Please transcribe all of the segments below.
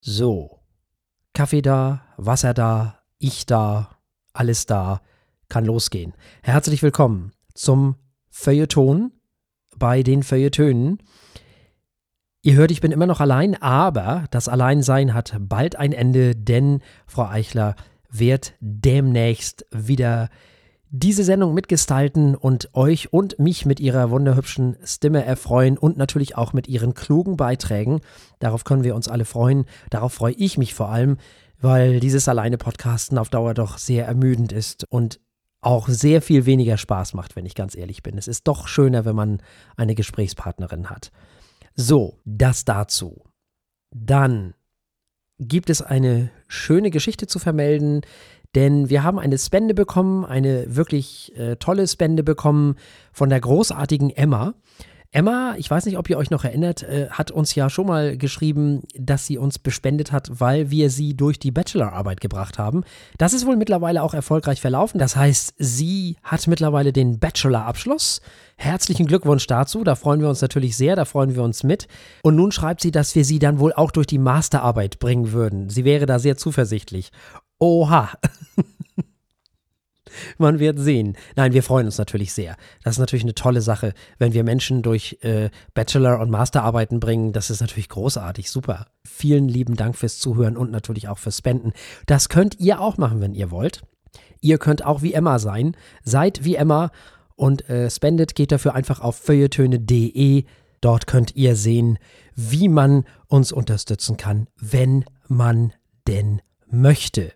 So, Kaffee da, Wasser da, ich da, alles da, kann losgehen. Herzlich willkommen zum Feuilleton bei den Feuilletönen. Ihr hört, ich bin immer noch allein, aber das Alleinsein hat bald ein Ende, denn Frau Eichler wird demnächst wieder diese Sendung mitgestalten und euch und mich mit ihrer wunderhübschen Stimme erfreuen und natürlich auch mit ihren klugen Beiträgen. Darauf können wir uns alle freuen. Darauf freue ich mich vor allem, weil dieses Alleine-Podcasten auf Dauer doch sehr ermüdend ist und auch sehr viel weniger Spaß macht, wenn ich ganz ehrlich bin. Es ist doch schöner, wenn man eine Gesprächspartnerin hat. So, das dazu. Dann gibt es eine schöne Geschichte zu vermelden, denn wir haben eine Spende bekommen, eine wirklich tolle Spende bekommen von der großartigen Emma. Emma, ich weiß nicht, ob ihr euch noch erinnert, hat uns ja schon mal geschrieben, dass sie uns bespendet hat, weil wir sie durch die Bachelorarbeit gebracht haben. Das ist wohl mittlerweile auch erfolgreich verlaufen. Das heißt, sie hat mittlerweile den Bachelorabschluss. Herzlichen Glückwunsch dazu, da freuen wir uns natürlich sehr, da freuen wir uns mit. Und nun schreibt sie, dass wir sie dann wohl auch durch die Masterarbeit bringen würden. Sie wäre da sehr zuversichtlich. Oha. Man wird sehen. Nein, wir freuen uns natürlich sehr. Das ist natürlich eine tolle Sache, wenn wir Menschen durch Bachelor- und Masterarbeiten bringen. Das ist natürlich großartig, super. Vielen lieben Dank fürs Zuhören und natürlich auch fürs Spenden. Das könnt ihr auch machen, wenn ihr wollt. Ihr könnt auch wie Emma sein. Seid wie Emma und spendet. Geht dafür einfach auf feuilletöne.de. Dort könnt ihr sehen, wie man uns unterstützen kann, wenn man denn möchte.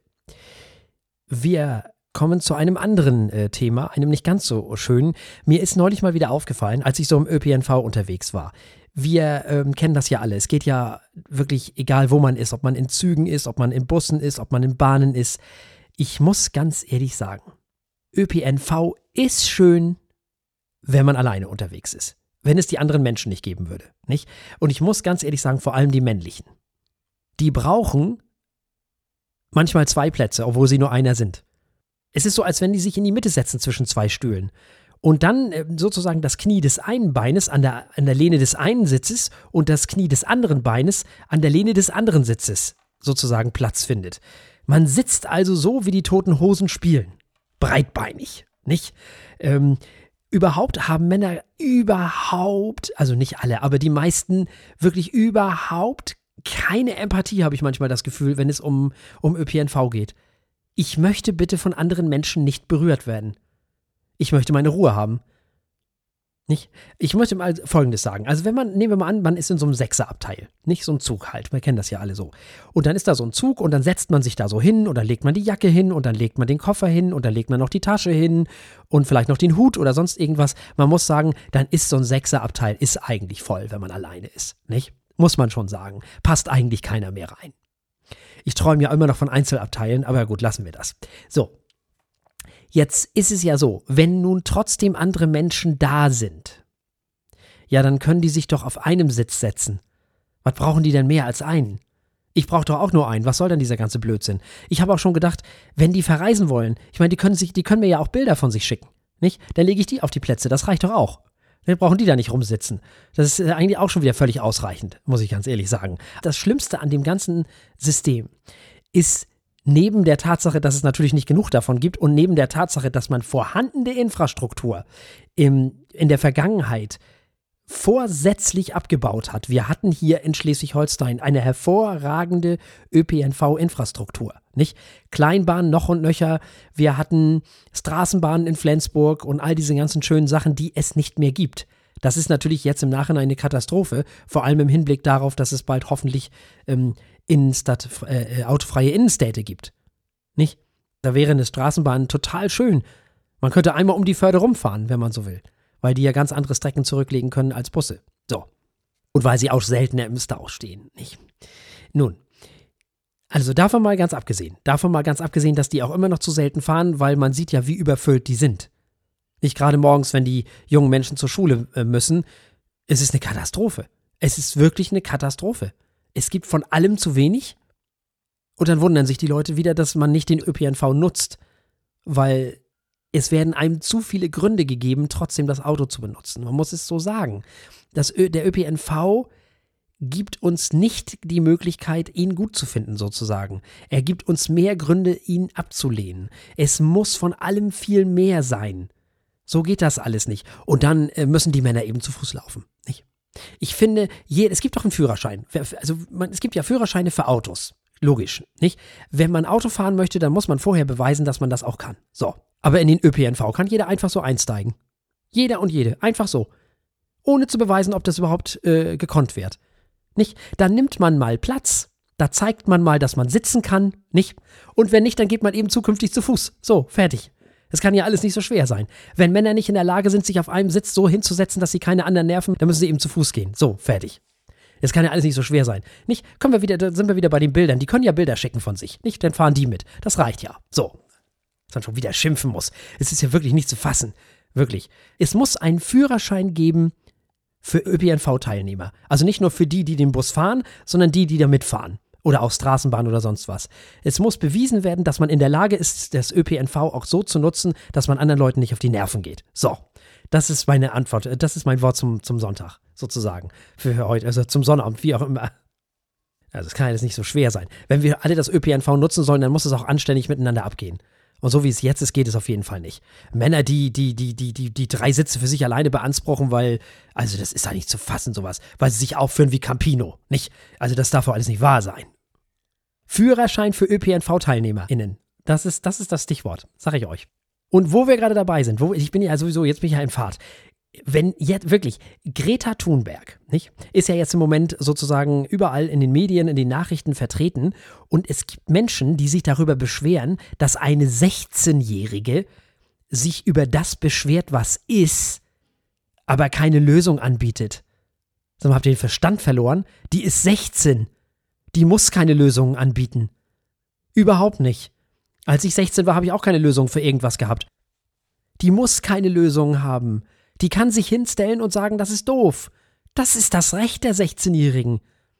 Wir kommen zu einem anderen Thema, einem nicht ganz so schönen. Mir ist neulich mal wieder aufgefallen, als ich so im ÖPNV unterwegs war. Wir kennen das ja alle. Es geht ja wirklich egal, wo man ist, ob man in Zügen ist, ob man in Bussen ist, ob man in Bahnen ist. Ich muss ganz ehrlich sagen, ÖPNV ist schön, wenn man alleine unterwegs ist. Wenn es die anderen Menschen nicht geben würde, nicht? Und ich muss ganz ehrlich sagen, vor allem die männlichen. Die brauchen manchmal 2 Plätze, obwohl sie nur einer sind. Es ist so, als wenn die sich in die Mitte setzen zwischen 2 Stühlen und dann sozusagen das Knie des einen Beines an der Lehne des einen Sitzes und das Knie des anderen Beines an der Lehne des anderen Sitzes sozusagen Platz findet. Man sitzt also so, wie die Toten Hosen spielen. Breitbeinig, nicht? Überhaupt haben Männer also nicht alle, aber die meisten wirklich überhaupt keine Empathie, habe ich manchmal das Gefühl, wenn es um ÖPNV geht. Ich möchte bitte von anderen Menschen nicht berührt werden. Ich möchte meine Ruhe haben. Nicht? Ich möchte mal Folgendes sagen. Also nehmen wir mal an, man ist in so einem Sechserabteil. Nicht so ein Zug halt. Wir kennen das ja alle so. Und dann ist da so ein Zug und dann setzt man sich da so hin und dann legt man die Jacke hin und dann legt man den Koffer hin und dann legt man noch die Tasche hin und vielleicht noch den Hut oder sonst irgendwas. Man muss sagen, dann ist so ein Sechserabteil ist eigentlich voll, wenn man alleine ist. Nicht? Muss man schon sagen. Passt eigentlich keiner mehr rein. Ich träume ja immer noch von Einzelabteilen, aber gut, lassen wir das. So, jetzt ist es ja so, wenn nun trotzdem andere Menschen da sind, ja, dann können die sich doch auf einem Sitz setzen. Was brauchen die denn mehr als einen? Ich brauche doch auch nur einen. Was soll denn dieser ganze Blödsinn? Ich habe auch schon gedacht, wenn die verreisen wollen, ich meine, die können mir ja auch Bilder von sich schicken, nicht? Dann lege ich die auf die Plätze, das reicht doch auch. Dann brauchen die da nicht rumsitzen. Das ist eigentlich auch schon wieder völlig ausreichend, muss ich ganz ehrlich sagen. Das Schlimmste an dem ganzen System ist neben der Tatsache, dass es natürlich nicht genug davon gibt und neben der Tatsache, dass man vorhandene Infrastruktur in der Vergangenheit vorsätzlich abgebaut hat. Wir hatten hier in Schleswig-Holstein eine hervorragende ÖPNV-Infrastruktur, nicht? Kleinbahnen noch und nöcher, wir hatten Straßenbahnen in Flensburg und all diese ganzen schönen Sachen, die es nicht mehr gibt. Das ist natürlich jetzt im Nachhinein eine Katastrophe, vor allem im Hinblick darauf, dass es bald hoffentlich autofreie Innenstädte gibt, nicht? Da wäre eine Straßenbahn total schön. Man könnte einmal um die Förde rumfahren, wenn man so will, weil die ja ganz andere Strecken zurücklegen können als Busse. So. Und weil sie auch seltener im Stau stehen, nicht? Nun, also davon mal ganz abgesehen, dass die auch immer noch zu selten fahren, weil man sieht ja, wie überfüllt die sind. Nicht gerade morgens, wenn die jungen Menschen zur Schule müssen. Es ist eine Katastrophe. Es ist wirklich eine Katastrophe. Es gibt von allem zu wenig und dann wundern sich die Leute wieder, dass man nicht den ÖPNV nutzt, weil es werden einem zu viele Gründe gegeben, trotzdem das Auto zu benutzen. Man muss es so sagen. Der ÖPNV gibt uns nicht die Möglichkeit, ihn gut zu finden, sozusagen. Er gibt uns mehr Gründe, ihn abzulehnen. Es muss von allem viel mehr sein. So geht das alles nicht. Und dann müssen die Männer eben zu Fuß laufen. Nicht? Ich finde, es gibt doch einen Führerschein. Es gibt ja Führerscheine für Autos. Logisch, nicht? Wenn man Auto fahren möchte, dann muss man vorher beweisen, dass man das auch kann. So. Aber in den ÖPNV kann jeder einfach so einsteigen. Jeder und jede. Einfach so. Ohne zu beweisen, ob das überhaupt gekonnt wird. Nicht? Dann nimmt man mal Platz. Da zeigt man mal, dass man sitzen kann. Nicht? Und wenn nicht, dann geht man eben zukünftig zu Fuß. So, fertig. Es kann ja alles nicht so schwer sein. Wenn Männer nicht in der Lage sind, sich auf einem Sitz so hinzusetzen, dass sie keine anderen nerven, dann müssen sie eben zu Fuß gehen. So, fertig. Es kann ja alles nicht so schwer sein. Nicht? Da sind wir wieder bei den Bildern. Die können ja Bilder schicken von sich. Nicht? Dann fahren die mit. Das reicht ja. So. Dass man schon wieder schimpfen muss. Es ist ja wirklich nicht zu fassen. Wirklich. Es muss einen Führerschein geben für ÖPNV-Teilnehmer. Also nicht nur für die den Bus fahren, sondern die da mitfahren. Oder auch Straßenbahn oder sonst was. Es muss bewiesen werden, dass man in der Lage ist, das ÖPNV auch so zu nutzen, dass man anderen Leuten nicht auf die Nerven geht. So, das ist meine Antwort. Das ist mein Wort zum Sonntag, sozusagen. Für heute, also zum Sonnabend, wie auch immer. Also es kann ja jetzt nicht so schwer sein. Wenn wir alle das ÖPNV nutzen sollen, dann muss es auch anständig miteinander abgehen. Und so wie es jetzt ist, geht es auf jeden Fall nicht. Männer, die 3 Sitze für sich alleine beanspruchen, also das ist ja nicht zu fassen, sowas, weil sie sich aufführen wie Campino, nicht? Also das darf doch alles nicht wahr sein. Führerschein für ÖPNV-TeilnehmerInnen. Das ist das Stichwort, sag ich euch. Und wo wir gerade dabei sind, jetzt bin ich ja in Fahrt. Wenn jetzt wirklich Greta Thunberg, nicht, ist ja jetzt im Moment sozusagen überall in den Medien, in den Nachrichten vertreten und es gibt Menschen, die sich darüber beschweren, dass eine 16-Jährige sich über das beschwert, was ist, aber keine Lösung anbietet. Sag mal, habt ihr den Verstand verloren? Die ist 16. Die muss keine Lösungen anbieten. Überhaupt nicht. Als ich 16 war, habe ich auch keine Lösung für irgendwas gehabt. Die muss keine Lösungen haben. Die kann sich hinstellen und sagen, das ist doof. Das ist das Recht der 16-Jährigen.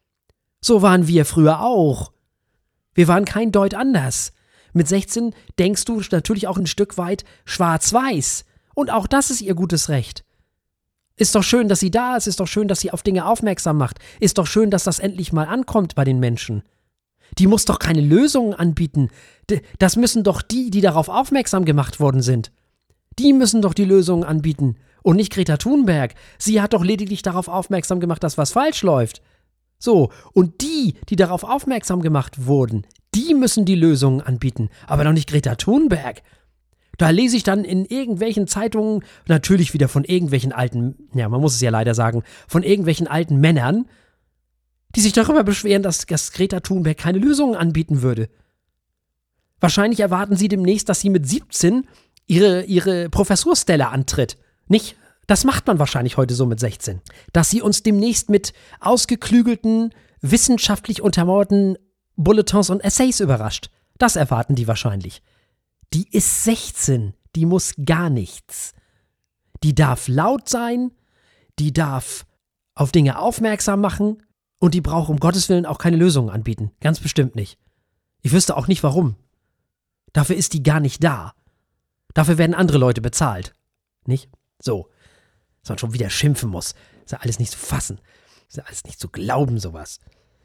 So waren wir früher auch. Wir waren kein Deut anders. Mit 16 denkst du natürlich auch ein Stück weit schwarz-weiß. Und auch das ist ihr gutes Recht. Ist doch schön, dass sie da ist. Ist doch schön, dass sie auf Dinge aufmerksam macht. Ist doch schön, dass das endlich mal ankommt bei den Menschen. Die muss doch keine Lösungen anbieten. Das müssen doch die darauf aufmerksam gemacht worden sind. Die müssen doch die Lösungen anbieten. Und nicht Greta Thunberg. Sie hat doch lediglich darauf aufmerksam gemacht, dass was falsch läuft. So, und die darauf aufmerksam gemacht wurden, die müssen die Lösungen anbieten. Aber doch nicht Greta Thunberg. Da lese ich dann in irgendwelchen Zeitungen, natürlich wieder von irgendwelchen alten, ja, man muss es ja leider sagen, von irgendwelchen alten Männern, die sich darüber beschweren, dass Greta Thunberg keine Lösungen anbieten würde. Wahrscheinlich erwarten sie demnächst, dass sie mit 17 ihre Professurstelle antritt. Nicht? Das macht man wahrscheinlich heute so mit 16. Dass sie uns demnächst mit ausgeklügelten, wissenschaftlich untermauerten Bulletins und Essays überrascht. Das erwarten die wahrscheinlich. Die ist 16. Die muss gar nichts. Die darf laut sein, die darf auf Dinge aufmerksam machen und die braucht um Gottes Willen auch keine Lösungen anbieten. Ganz bestimmt nicht. Ich wüsste auch nicht warum. Dafür ist die gar nicht da. Dafür werden andere Leute bezahlt. Nicht? So. Dass man schon wieder schimpfen muss. Ist ja alles nicht zu fassen. Ist ja alles nicht zu glauben, sowas.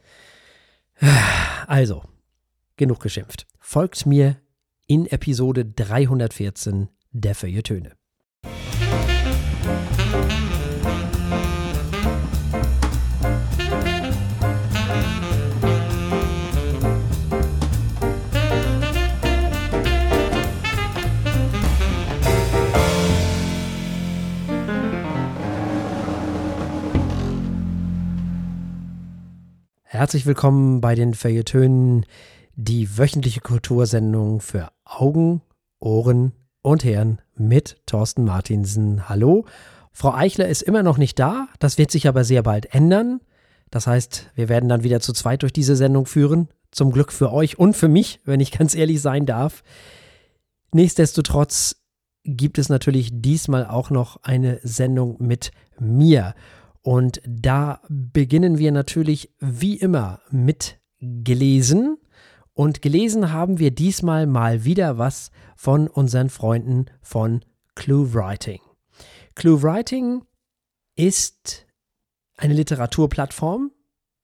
Also, genug geschimpft. Folgt mir in Episode 314 der Feuilletöne. Herzlich willkommen bei den Feuilletönen, die wöchentliche Kultursendung für Augen, Ohren und Hirn mit Thorsten Martinsen. Hallo, Frau Eichler ist immer noch nicht da, das wird sich aber sehr bald ändern. Das heißt, wir werden dann wieder zu zweit durch diese Sendung führen. Zum Glück für euch und für mich, wenn ich ganz ehrlich sein darf. Nichtsdestotrotz gibt es natürlich diesmal auch noch eine Sendung mit mir. Und da beginnen wir natürlich wie immer mit gelesen. Und gelesen haben wir diesmal mal wieder was von unseren Freunden von ClueWriting. ClueWriting ist eine Literaturplattform,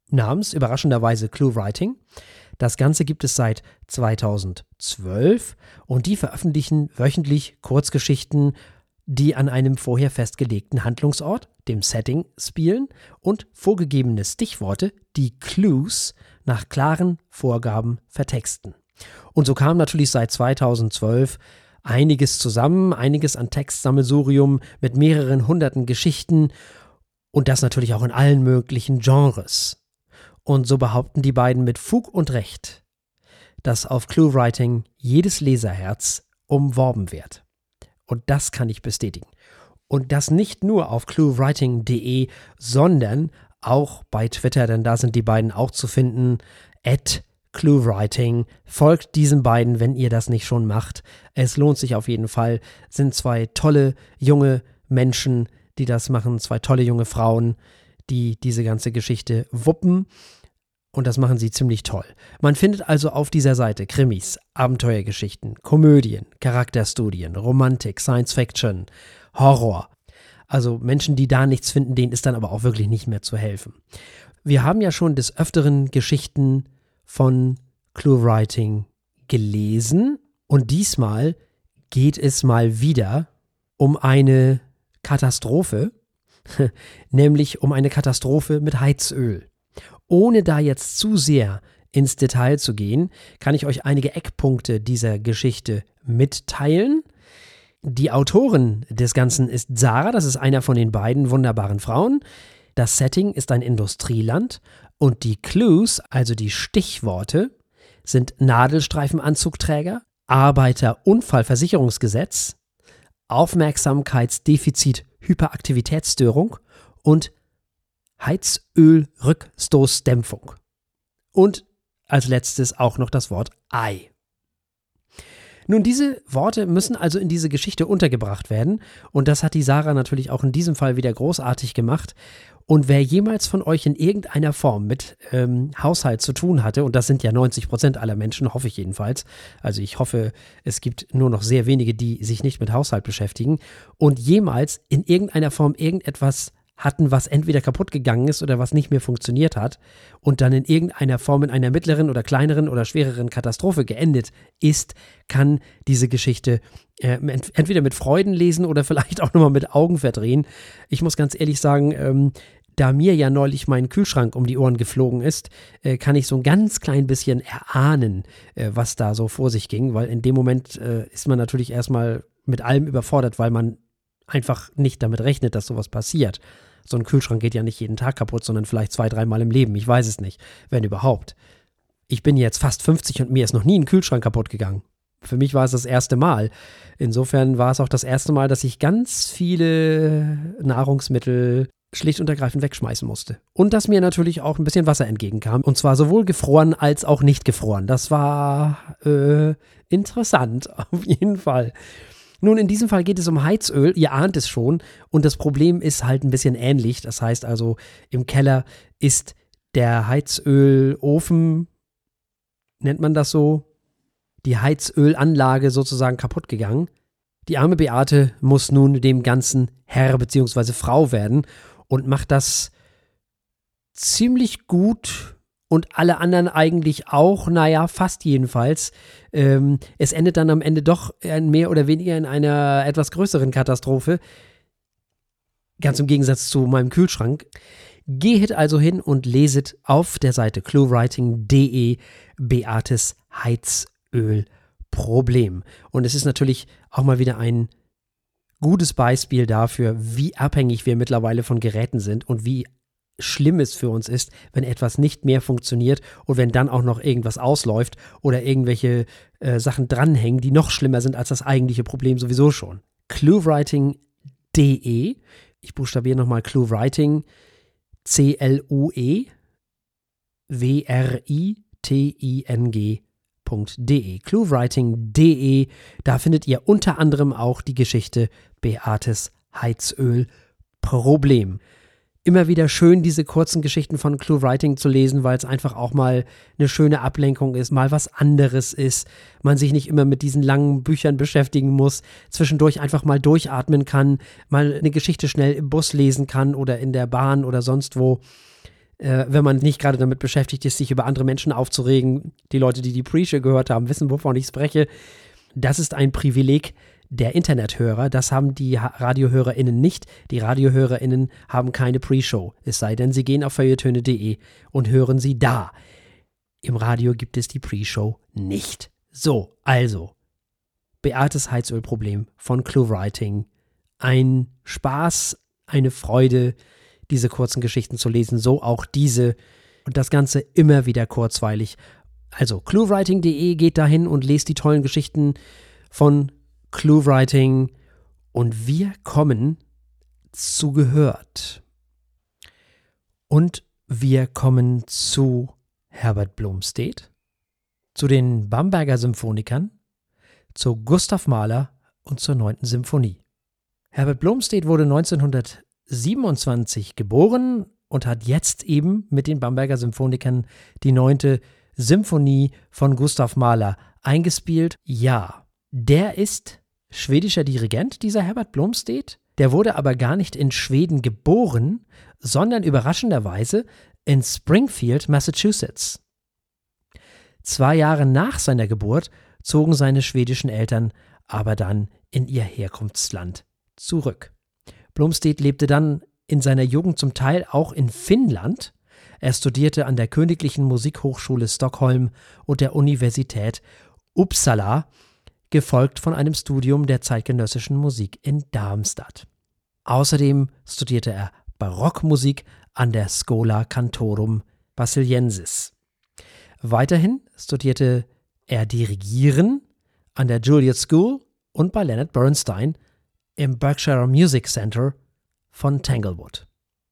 namens überraschenderweise ClueWriting. Das Ganze gibt es seit 2012 und die veröffentlichen wöchentlich Kurzgeschichten, die an einem vorher festgelegten Handlungsort, dem Setting, spielen und vorgegebene Stichworte, die Clues, nach klaren Vorgaben vertexten. Und so kam natürlich seit 2012 einiges zusammen, einiges an Textsammelsurium mit mehreren hunderten Geschichten und das natürlich auch in allen möglichen Genres. Und so behaupten die beiden mit Fug und Recht, dass auf ClueWriting jedes Leserherz umworben wird. Und das kann ich bestätigen. Und das nicht nur auf cluewriting.de, sondern auch bei Twitter, denn da sind die beiden auch zu finden, @ClueWriting. Folgt diesen beiden, wenn ihr das nicht schon macht. Es lohnt sich auf jeden Fall. Sind zwei tolle junge Menschen, die das machen, zwei tolle junge Frauen, die diese ganze Geschichte wuppen. Und das machen sie ziemlich toll. Man findet also auf dieser Seite Krimis, Abenteuergeschichten, Komödien, Charakterstudien, Romantik, Science Fiction, Horror. Also Menschen, die da nichts finden, denen ist dann aber auch wirklich nicht mehr zu helfen. Wir haben ja schon des Öfteren Geschichten von ClueWriting gelesen und diesmal geht es mal wieder um eine Katastrophe, nämlich um eine Katastrophe mit Heizöl. Ohne da jetzt zu sehr ins Detail zu gehen, kann ich euch einige Eckpunkte dieser Geschichte mitteilen. Die Autorin des Ganzen ist Sarah, das ist einer von den beiden wunderbaren Frauen. Das Setting ist ein Industrieland und die Clues, also die Stichworte, sind Nadelstreifenanzugträger, Arbeiterunfallversicherungsgesetz, Aufmerksamkeitsdefizit, Hyperaktivitätsstörung und Heizölrückstoßdämpfung. Und als letztes auch noch das Wort Ei. Nun, diese Worte müssen also in diese Geschichte untergebracht werden und das hat die Sarah natürlich auch in diesem Fall wieder großartig gemacht. Und wer jemals von euch in irgendeiner Form mit Haushalt zu tun hatte, und das sind ja 90% aller Menschen, hoffe ich jedenfalls, also ich hoffe, es gibt nur noch sehr wenige, die sich nicht mit Haushalt beschäftigen und jemals in irgendeiner Form irgendetwas hatten, was entweder kaputt gegangen ist oder was nicht mehr funktioniert hat und dann in irgendeiner Form in einer mittleren oder kleineren oder schwereren Katastrophe geendet ist, kann diese Geschichte entweder mit Freuden lesen oder vielleicht auch nochmal mit Augen verdrehen. Ich muss ganz ehrlich sagen, da mir ja neulich mein Kühlschrank um die Ohren geflogen ist, kann ich so ein ganz klein bisschen erahnen, was da so vor sich ging, weil in dem Moment ist man natürlich erstmal mit allem überfordert, weil man einfach nicht damit rechnet, dass sowas passiert. So ein Kühlschrank geht ja nicht jeden Tag kaputt, sondern vielleicht 2-3 Mal im Leben. Ich weiß es nicht, wenn überhaupt. Ich bin jetzt fast 50 und mir ist noch nie ein Kühlschrank kaputt gegangen. Für mich war es das erste Mal. Insofern war es auch das erste Mal, dass ich ganz viele Nahrungsmittel schlicht und ergreifend wegschmeißen musste. Und dass mir natürlich auch ein bisschen Wasser entgegenkam. Und zwar sowohl gefroren als auch nicht gefroren. Das war interessant, auf jeden Fall. Nun, in diesem Fall geht es um Heizöl, ihr ahnt es schon, und das Problem ist halt ein bisschen ähnlich. Das heißt also, im Keller ist der Heizölofen, nennt man das so, die Heizölanlage sozusagen kaputt gegangen. Die arme Beate muss nun dem Ganzen Herr bzw. Frau werden und macht das ziemlich gut. Und alle anderen eigentlich auch, naja, fast jedenfalls. Es endet dann am Ende doch mehr oder weniger in einer etwas größeren Katastrophe. Ganz im Gegensatz zu meinem Kühlschrank. Geht also hin und leset auf der Seite cluewriting.de Beates Heizölproblem. Und es ist natürlich auch mal wieder ein gutes Beispiel dafür, wie abhängig wir mittlerweile von Geräten sind und wie schlimm es für uns ist, wenn etwas nicht mehr funktioniert und wenn dann auch noch irgendwas ausläuft oder irgendwelche Sachen dranhängen, die noch schlimmer sind als das eigentliche Problem sowieso schon. cluewriting.de, ich buchstabiere nochmal ClueWriting, cluewriting.de, cluewriting.de, da findet ihr unter anderem auch die Geschichte Beates Heizölproblem. Immer wieder schön, diese kurzen Geschichten von ClueWriting zu lesen, weil es einfach auch mal eine schöne Ablenkung ist, mal was anderes ist, man sich nicht immer mit diesen langen Büchern beschäftigen muss, zwischendurch einfach mal durchatmen kann, mal eine Geschichte schnell im Bus lesen kann oder in der Bahn oder sonst wo. wenn man nicht gerade damit beschäftigt ist, sich über andere Menschen aufzuregen. Die Leute, die Pre-Show gehört haben, wissen, wovon ich spreche. Das ist ein Privileg der Internethörer. Das haben die RadiohörerInnen nicht. Die RadiohörerInnen haben keine Pre-Show. Es sei denn, sie gehen auf feuilletöne.de und hören sie da. Im Radio gibt es die Pre-Show nicht. So, also, Beates Heizölproblem von ClueWriting. Ein Spaß, eine Freude, diese kurzen Geschichten zu lesen, so auch diese. Und das Ganze immer wieder kurzweilig. Also cluewriting.de, geht dahin und lest die tollen Geschichten von ClueWriting. Und wir kommen zu Gehört. Und wir kommen zu Herbert Blomstedt, zu den Bamberger Symphonikern, zu Gustav Mahler und zur 9. Symphonie. Herbert Blomstedt wurde 1927 geboren und hat jetzt eben mit den Bamberger Symphonikern die 9. Symphonie von Gustav Mahler eingespielt. Ja, der ist schwedischer Dirigent, dieser Herbert Blomstedt. Der wurde aber gar nicht in Schweden geboren, sondern überraschenderweise in Springfield, Massachusetts. 2 Jahre nach seiner Geburt zogen seine schwedischen Eltern aber dann in ihr Herkunftsland zurück. Blomstedt lebte dann in seiner Jugend zum Teil auch in Finnland. Er studierte an der Königlichen Musikhochschule Stockholm und der Universität Uppsala, gefolgt von einem Studium der zeitgenössischen Musik in Darmstadt. Außerdem studierte er Barockmusik an der Schola Cantorum Basiliensis. Weiterhin studierte er Dirigieren an der Juilliard School und bei Leonard Bernstein im Berkshire Music Center von Tanglewood.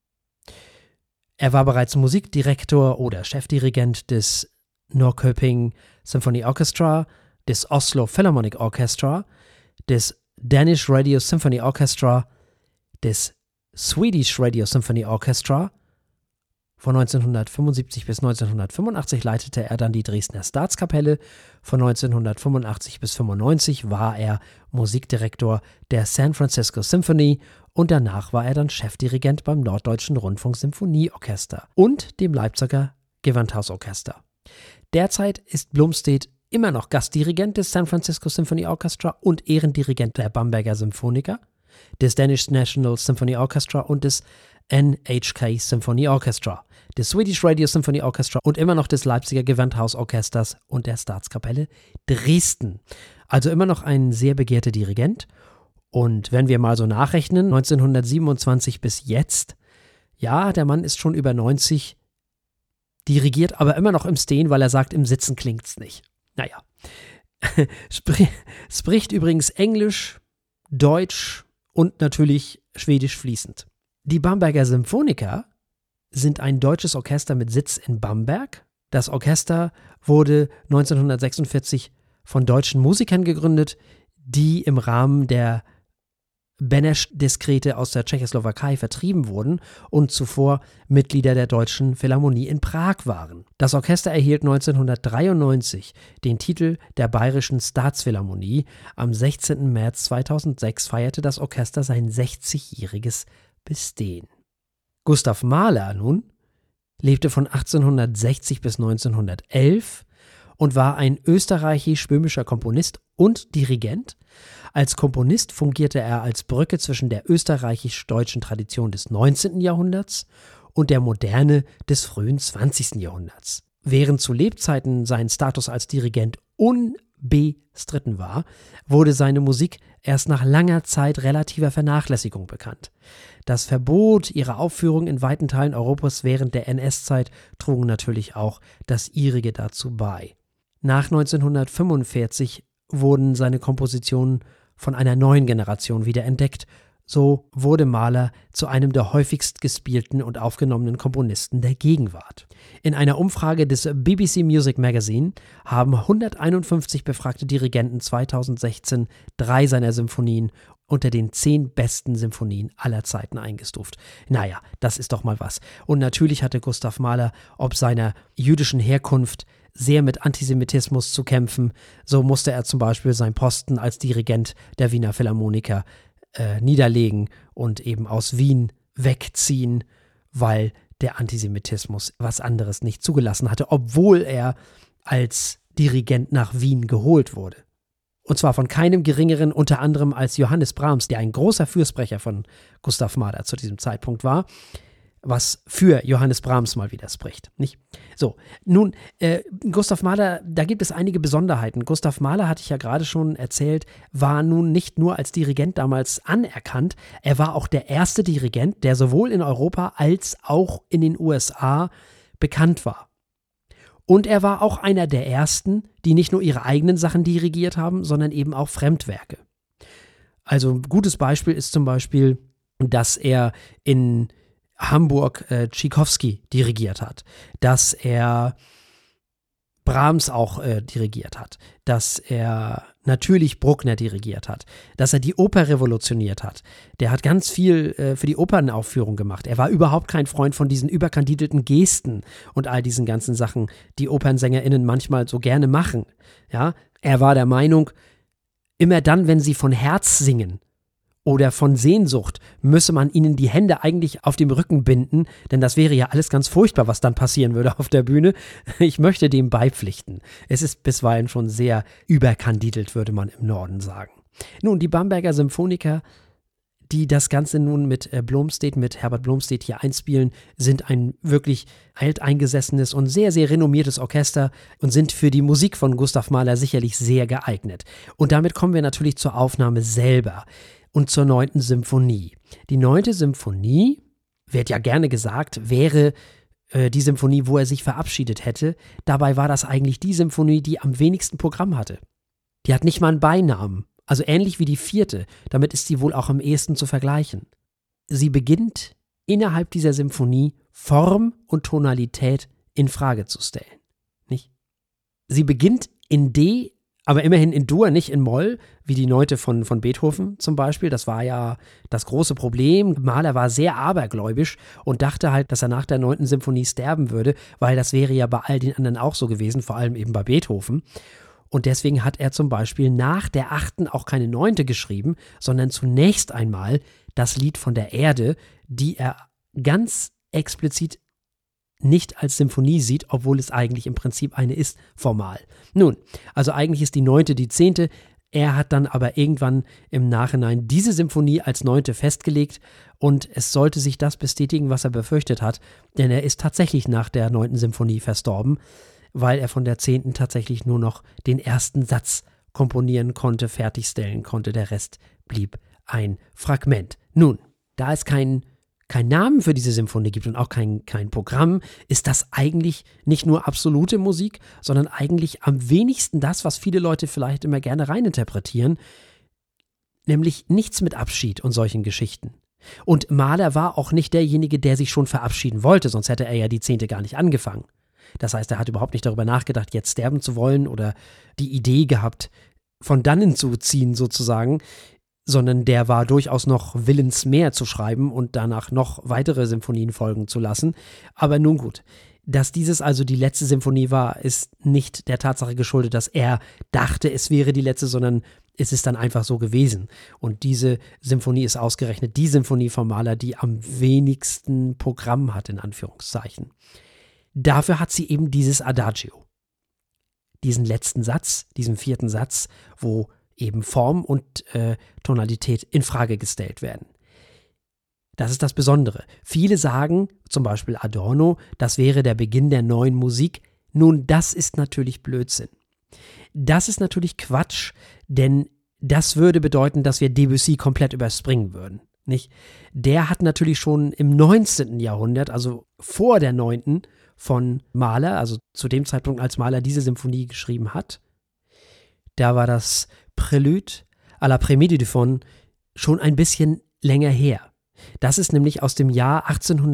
Er war bereits Musikdirektor oder Chefdirigent des Norrköping Symphony Orchestra, des Oslo Philharmonic Orchestra, des Danish Radio Symphony Orchestra, des Swedish Radio Symphony Orchestra. Von 1975 bis 1985 leitete er dann die Dresdner Staatskapelle. Von 1985 bis 1995 war er Musikdirektor der San Francisco Symphony und danach war er dann Chefdirigent beim Norddeutschen Rundfunk Symphonieorchester und dem Leipziger Gewandhausorchester. Derzeit ist Blomstedt immer noch Gastdirigent des San Francisco Symphony Orchestra und Ehrendirigent der Bamberger Symphoniker, des Danish National Symphony Orchestra und des NHK Symphony Orchestra, des Swedish Radio Symphony Orchestra und immer noch des Leipziger Gewandhausorchesters und der Staatskapelle Dresden. Also immer noch ein sehr begehrter Dirigent. Und wenn wir mal so nachrechnen, 1927 bis jetzt, ja, der Mann ist schon über 90, dirigiert aber immer noch im Stehen, weil er sagt, im Sitzen klingt's nicht. Naja, spricht übrigens Englisch, Deutsch und natürlich Schwedisch fließend. Die Bamberger Symphoniker sind ein deutsches Orchester mit Sitz in Bamberg. Das Orchester wurde 1946 von deutschen Musikern gegründet, die im Rahmen der Beneš-Dekrete aus der Tschechoslowakei vertrieben wurden und zuvor Mitglieder der Deutschen Philharmonie in Prag waren. Das Orchester erhielt 1993 den Titel der Bayerischen Staatsphilharmonie. Am 16. März 2006 feierte das Orchester sein 60-jähriges Bestehen. Gustav Mahler nun lebte von 1860 bis 1911 und war ein österreichisch-böhmischer Komponist und Dirigent. Als Komponist fungierte er als Brücke zwischen der österreichisch-deutschen Tradition des 19. Jahrhunderts und der Moderne des frühen 20. Jahrhunderts. Während zu Lebzeiten sein Status als Dirigent unbestritten war, wurde seine Musik erst nach langer Zeit relativer Vernachlässigung bekannt. Das Verbot ihrer Aufführung in weiten Teilen Europas während der NS-Zeit trugen natürlich auch das ihrige dazu bei. Nach 1945 wurden seine Kompositionen von einer neuen Generation wiederentdeckt. So wurde Mahler zu einem der häufigst gespielten und aufgenommenen Komponisten der Gegenwart. In einer Umfrage des BBC Music Magazine haben 151 befragte Dirigenten 2016 3 seiner Symphonien unter den 10 besten Symphonien aller Zeiten eingestuft. Naja, das ist doch mal was. Und natürlich hatte Gustav Mahler ob seiner jüdischen Herkunft sehr mit Antisemitismus zu kämpfen. So musste er zum Beispiel seinen Posten als Dirigent der Wiener Philharmoniker niederlegen und eben aus Wien wegziehen, weil der Antisemitismus was anderes nicht zugelassen hatte, obwohl er als Dirigent nach Wien geholt wurde. Und zwar von keinem Geringeren unter anderem als Johannes Brahms, der ein großer Fürsprecher von Gustav Mahler zu diesem Zeitpunkt war, was für Johannes Brahms mal wieder spricht, nicht? So, nun, Gustav Mahler, da gibt es einige Besonderheiten. Gustav Mahler, hatte ich ja gerade schon erzählt, war nun nicht nur als Dirigent damals anerkannt, er war auch der erste Dirigent, der sowohl in Europa als auch in den USA bekannt war. Und er war auch einer der ersten, die nicht nur ihre eigenen Sachen dirigiert haben, sondern eben auch Fremdwerke. Also ein gutes Beispiel ist zum Beispiel, dass er in Hamburg Tschaikowski dirigiert hat, dass er Brahms auch dirigiert hat, dass er natürlich Bruckner dirigiert hat, dass er die Oper revolutioniert hat. Der hat ganz viel für die Opernaufführung gemacht. Er war überhaupt kein Freund von diesen überkandidelten Gesten und all diesen ganzen Sachen, die OpernsängerInnen manchmal so gerne machen. Ja, er war der Meinung, immer dann, wenn sie von Herz singen oder von Sehnsucht, müsse man ihnen die Hände eigentlich auf dem Rücken binden, denn das wäre ja alles ganz furchtbar, was dann passieren würde auf der Bühne. Ich möchte dem beipflichten. Es ist bisweilen schon sehr überkandidelt, würde man im Norden sagen. Nun, die Bamberger Symphoniker, die das Ganze nun mit Herbert Blomstedt hier einspielen, sind ein wirklich alteingesessenes und sehr, sehr renommiertes Orchester und sind für die Musik von Gustav Mahler sicherlich sehr geeignet. Und damit kommen wir natürlich zur Aufnahme selber und zur 9. Symphonie. Die 9. Symphonie, wird ja gerne gesagt, wäre die Symphonie, wo er sich verabschiedet hätte. Dabei war das eigentlich die Symphonie, die am wenigsten Programm hatte. Die hat nicht mal einen Beinamen. Also ähnlich wie die 4. Damit ist sie wohl auch am ehesten zu vergleichen. Sie beginnt innerhalb dieser Symphonie Form und Tonalität in Frage zu stellen. Nicht? Sie beginnt in D, aber immerhin in Dur, nicht in Moll, wie die 9. von Beethoven zum Beispiel. Das war ja das große Problem. Mahler war sehr abergläubisch und dachte halt, dass er nach der 9. Symphonie sterben würde, weil das wäre ja bei all den anderen auch so gewesen, vor allem eben bei Beethoven. Und deswegen hat er zum Beispiel nach der 8. auch keine 9. geschrieben, sondern zunächst einmal das Lied von der Erde, die er ganz explizit nicht als Symphonie sieht, obwohl es eigentlich im Prinzip eine ist, formal. Nun, also eigentlich ist die 9. die 10. Er hat dann aber irgendwann im Nachhinein diese Symphonie als 9. festgelegt und es sollte sich das bestätigen, was er befürchtet hat, denn er ist tatsächlich nach der 9. Symphonie verstorben, weil er von der 10. tatsächlich nur noch den ersten Satz komponieren konnte, fertigstellen konnte. Der Rest blieb ein Fragment. Nun, da es kein Namen für diese Symphonie gibt und auch kein Programm, ist das eigentlich nicht nur absolute Musik, sondern eigentlich am wenigsten das, was viele Leute vielleicht immer gerne reininterpretieren, nämlich nichts mit Abschied und solchen Geschichten. Und Mahler war auch nicht derjenige, der sich schon verabschieden wollte, sonst hätte er ja die 10. gar nicht angefangen. Das heißt, er hat überhaupt nicht darüber nachgedacht, jetzt sterben zu wollen oder die Idee gehabt, von dannen zu ziehen sozusagen, sondern der war durchaus noch willens, mehr zu schreiben und danach noch weitere Symphonien folgen zu lassen. Aber nun gut, dass dieses also die letzte Symphonie war, ist nicht der Tatsache geschuldet, dass er dachte, es wäre die letzte, sondern es ist dann einfach so gewesen. Und diese Symphonie ist ausgerechnet die Symphonie von Mahler, die am wenigsten Programm hat, in Anführungszeichen. Dafür hat sie eben dieses Adagio. Diesen letzten Satz, diesen 4. Satz, wo eben Form und Tonalität in Frage gestellt werden. Das ist das Besondere. Viele sagen, zum Beispiel Adorno, das wäre der Beginn der neuen Musik. Nun, das ist natürlich Blödsinn. Das ist natürlich Quatsch, denn das würde bedeuten, dass wir Debussy komplett überspringen würden. Nicht? Der hat natürlich schon im 19. Jahrhundert, also vor der 9. von Mahler, also zu dem Zeitpunkt, als Mahler diese Symphonie geschrieben hat, da war das Prélude à la Prémidi du Fond schon ein bisschen länger her. Das ist nämlich aus dem Jahr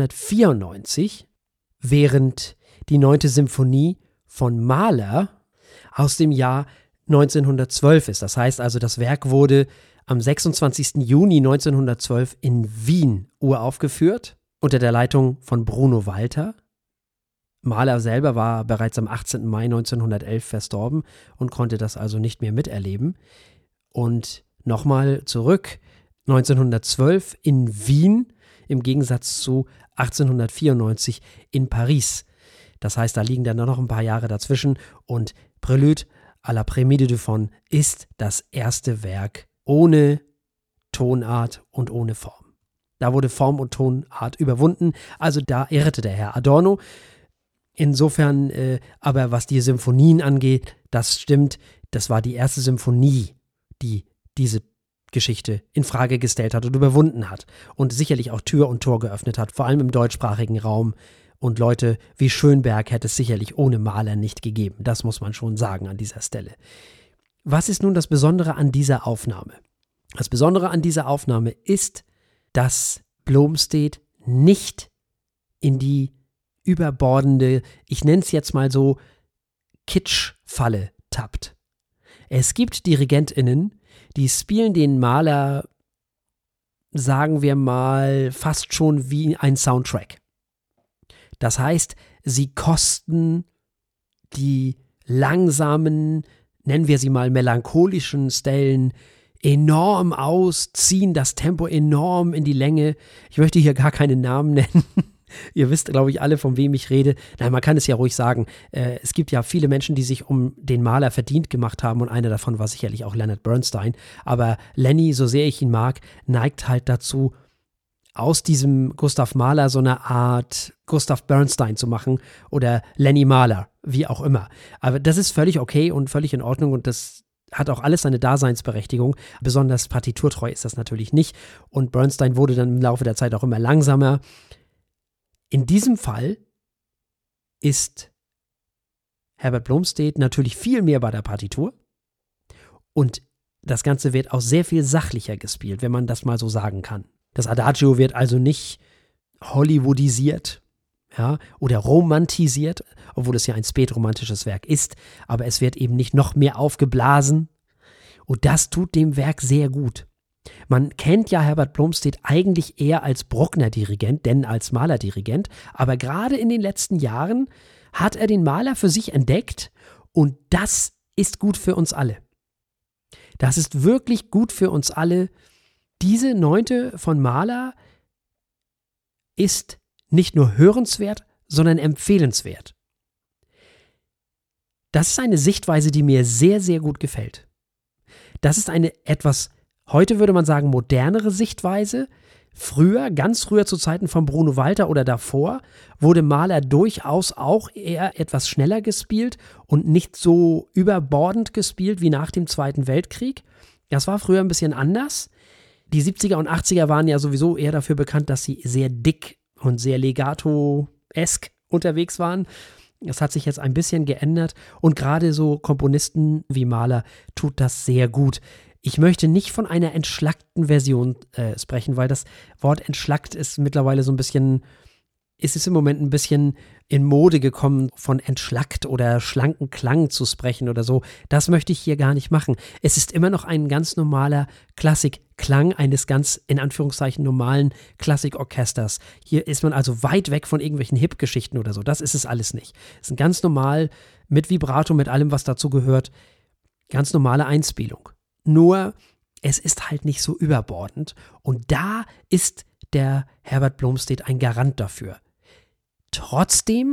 1894, während die 9. Symphonie von Mahler aus dem Jahr 1912 ist. Das heißt also, das Werk wurde am 26. Juni 1912 in Wien uraufgeführt, unter der Leitung von Bruno Walter. Mahler selber war bereits am 18. Mai 1911 verstorben und konnte das also nicht mehr miterleben. Und nochmal zurück, 1912 in Wien im Gegensatz zu 1894 in Paris. Das heißt, da liegen dann noch ein paar Jahre dazwischen und Prélude à la Prémisse de Fon ist das erste Werk ohne Tonart und ohne Form. Da wurde Form und Tonart überwunden, also da irrte der Herr Adorno. Insofern, aber was die Symphonien angeht, das stimmt, das war die erste Symphonie, die diese Geschichte in Frage gestellt hat und überwunden hat und sicherlich auch Tür und Tor geöffnet hat, vor allem im deutschsprachigen Raum. Und Leute wie Schönberg hätte es sicherlich ohne Mahler nicht gegeben. Das muss man schon sagen an dieser Stelle. Was ist nun das Besondere an dieser Aufnahme? Das Besondere an dieser Aufnahme ist, dass Blomstedt nicht in die überbordende, ich nenne es jetzt mal so, Kitsch-Falle tappt. Es gibt DirigentInnen, die spielen den Mahler, sagen wir mal, fast schon wie ein Soundtrack. Das heißt, sie kosten die langsamen, nennen wir sie mal melancholischen Stellen enorm aus, ziehen das Tempo enorm in die Länge. Ich möchte hier gar keinen Namen nennen. Ihr wisst, glaube ich, alle, von wem ich rede. Nein, man kann es ja ruhig sagen. Es gibt ja viele Menschen, die sich um den Mahler verdient gemacht haben und einer davon war sicherlich auch Leonard Bernstein. Aber Lenny, so sehr ich ihn mag, neigt halt dazu, aus diesem Gustav Mahler so eine Art Gustav Bernstein zu machen oder Lenny Mahler, wie auch immer. Aber das ist völlig okay und völlig in Ordnung und das hat auch alles seine Daseinsberechtigung. Besonders partiturtreu ist das natürlich nicht und Bernstein wurde dann im Laufe der Zeit auch immer langsamer. In diesem Fall ist Herbert Blomstedt natürlich viel mehr bei der Partitur und das Ganze wird auch sehr viel sachlicher gespielt, wenn man das mal so sagen kann. Das Adagio wird also nicht hollywoodisiert, ja, oder romantisiert, obwohl es ja ein spätromantisches Werk ist, aber es wird eben nicht noch mehr aufgeblasen und das tut dem Werk sehr gut. Man kennt ja Herbert Blomstedt eigentlich eher als Bruckner-Dirigent, denn als Mahler-Dirigent, aber gerade in den letzten Jahren hat er den Mahler für sich entdeckt und das ist gut für uns alle. Das ist wirklich gut für uns alle. Diese 9. von Mahler ist nicht nur hörenswert, sondern empfehlenswert. Das ist eine Sichtweise, die mir sehr, sehr gut gefällt. Das ist eine etwas, heute würde man sagen, modernere Sichtweise. Früher, ganz früher zu Zeiten von Bruno Walter oder davor, wurde Mahler durchaus auch eher etwas schneller gespielt und nicht so überbordend gespielt wie nach dem Zweiten Weltkrieg. Das war früher ein bisschen anders. Die 70er und 80er waren ja sowieso eher dafür bekannt, dass sie sehr dick und sehr legato-esk unterwegs waren. Das hat sich jetzt ein bisschen geändert und gerade so Komponisten wie Mahler tut das sehr gut. Ich möchte nicht von einer entschlackten Version sprechen, weil das Wort entschlackt ist mittlerweile so ein bisschen, ist es im Moment ein bisschen in Mode gekommen, von entschlackt oder schlanken Klang zu sprechen oder so. Das möchte ich hier gar nicht machen. Es ist immer noch ein ganz normaler Klassikklang eines ganz, in Anführungszeichen, normalen Klassikorchesters. Hier ist man also weit weg von irgendwelchen Hip-Geschichten oder so. Das ist es alles nicht. Es ist ein ganz normal, mit Vibrato, mit allem, was dazu gehört, ganz normale Einspielung. Nur, es ist halt nicht so überbordend. Und da ist der Herbert Blomstedt ein Garant dafür. Trotzdem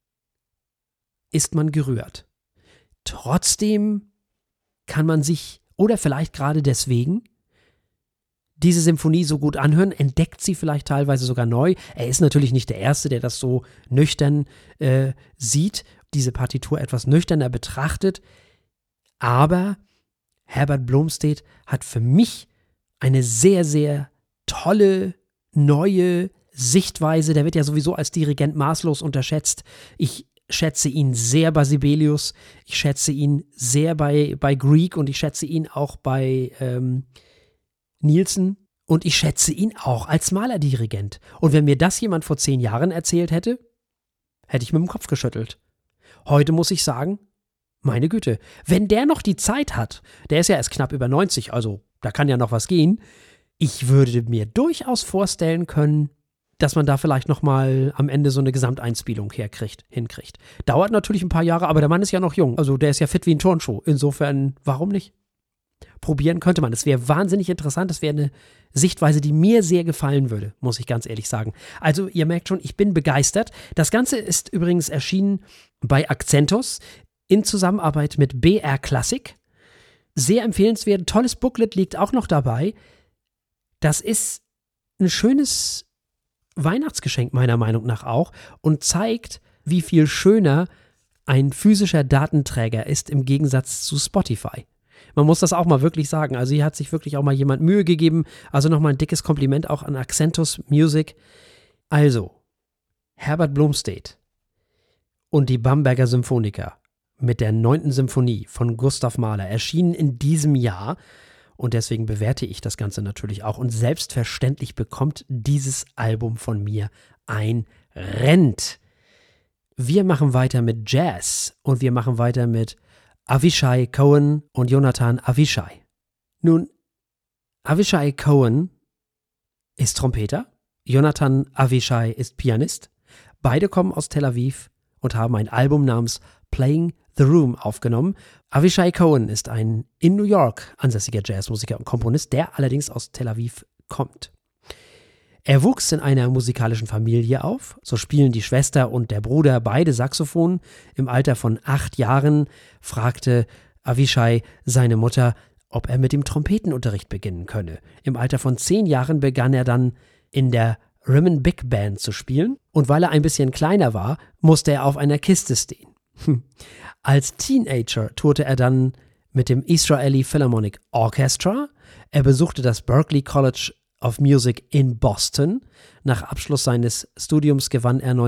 ist man gerührt. Trotzdem kann man sich, oder vielleicht gerade deswegen, diese Symphonie so gut anhören, entdeckt sie vielleicht teilweise sogar neu. Er ist natürlich nicht der Erste, der das so nüchtern sieht, diese Partitur etwas nüchterner betrachtet, aber Herbert Blomstedt hat für mich eine sehr, sehr tolle, neue Sichtweise. Der wird ja sowieso als Dirigent maßlos unterschätzt. Ich schätze ihn sehr bei Sibelius, ich schätze ihn sehr bei Grieg und ich schätze ihn auch bei Nielsen und ich schätze ihn auch als Mahlerdirigent. Und wenn mir das jemand vor 10 Jahren erzählt hätte, hätte ich mit dem Kopf geschüttelt. Heute muss ich sagen, meine Güte, wenn der noch die Zeit hat, der ist ja erst knapp über 90, also da kann ja noch was gehen, ich würde mir durchaus vorstellen können, dass man da vielleicht nochmal am Ende so eine Gesamteinspielung hinkriegt. Dauert natürlich ein paar Jahre, aber der Mann ist ja noch jung. Also der ist ja fit wie ein Turnschuh. Insofern, warum nicht? Probieren könnte man. Das wäre wahnsinnig interessant. Das wäre eine Sichtweise, die mir sehr gefallen würde, muss ich ganz ehrlich sagen. Also ihr merkt schon, ich bin begeistert. Das Ganze ist übrigens erschienen bei Accentus in Zusammenarbeit mit BR Classic. Sehr empfehlenswert. Tolles Booklet liegt auch noch dabei. Das ist ein schönes Weihnachtsgeschenk meiner Meinung nach auch und zeigt, wie viel schöner ein physischer Datenträger ist im Gegensatz zu Spotify. Man muss das auch mal wirklich sagen. Also hier hat sich wirklich auch mal jemand Mühe gegeben. Also nochmal ein dickes Kompliment auch an Accentus Music. Also, Herbert Blomstedt und die Bamberger Symphoniker mit der 9. Symphonie von Gustav Mahler erschienen in diesem Jahr. Und deswegen bewerte ich das Ganze natürlich auch. Und selbstverständlich bekommt dieses Album von mir ein Rent. Wir machen weiter mit Jazz und wir machen weiter mit Avishai Cohen und Jonathan Avishai. Nun, Avishai Cohen ist Trompeter, Jonathan Avishai ist Pianist. Beide kommen aus Tel Aviv und haben ein Album namens Playing the Room aufgenommen. Avishai Cohen ist ein in New York ansässiger Jazzmusiker und Komponist, der allerdings aus Tel Aviv kommt. Er wuchs in einer musikalischen Familie auf, so spielen die Schwester und der Bruder beide Saxophon. Im Alter von 8 Jahren fragte Avishai seine Mutter, ob er mit dem Trompetenunterricht beginnen könne. Im Alter von 10 Jahren begann er dann in der Ryman Big Band zu spielen und weil er ein bisschen kleiner war, musste er auf einer Kiste stehen. Als Teenager tourte er dann mit dem Israeli Philharmonic Orchestra. Er besuchte das Berklee College of Music in Boston. Nach Abschluss seines Studiums gewann er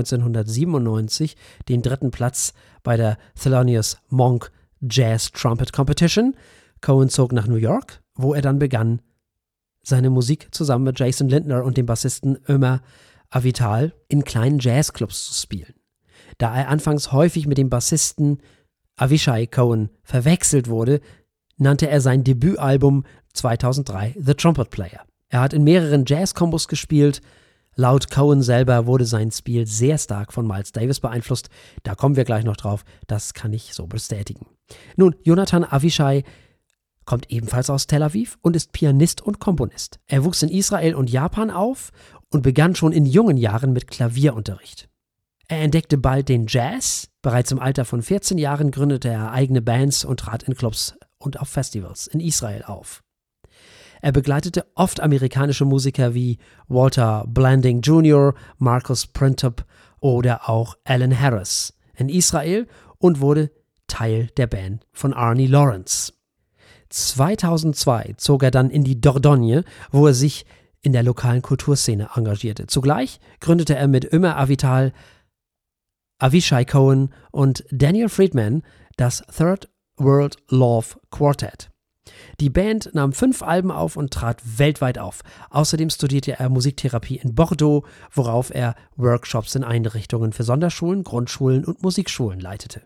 1997 den 3. Platz bei der Thelonious Monk Jazz Trumpet Competition. Cohen zog nach New York, wo er dann begann, seine Musik zusammen mit Jason Lindner und dem Bassisten Ömer Avital in kleinen Jazzclubs zu spielen. Da er anfangs häufig mit dem Bassisten Avishai Cohen verwechselt wurde, nannte er sein Debütalbum 2003 The Trumpet Player. Er hat in mehreren Jazz-Kombos gespielt. Laut Cohen selber wurde sein Spiel sehr stark von Miles Davis beeinflusst. Da kommen wir gleich noch drauf. Das kann ich so bestätigen. Nun, Jonathan Avishai kommt ebenfalls aus Tel Aviv und ist Pianist und Komponist. Er wuchs in Israel und Japan auf und begann schon in jungen Jahren mit Klavierunterricht. Er entdeckte bald den Jazz. Bereits im Alter von 14 Jahren gründete er eigene Bands und trat in Clubs und auf Festivals in Israel auf. Er begleitete oft amerikanische Musiker wie Walter Blanding Jr., Marcus Printup oder auch Alan Harris in Israel und wurde Teil der Band von Arnie Lawrence. 2002 zog er dann in die Dordogne, wo er sich in der lokalen Kulturszene engagierte. Zugleich gründete er mit Ömer Avital, Avishai Cohen und Daniel Friedman das Third World Love Quartet. Die Band nahm 5 Alben auf und trat weltweit auf. Außerdem studierte er Musiktherapie in Bordeaux, worauf er Workshops in Einrichtungen für Sonderschulen, Grundschulen und Musikschulen leitete.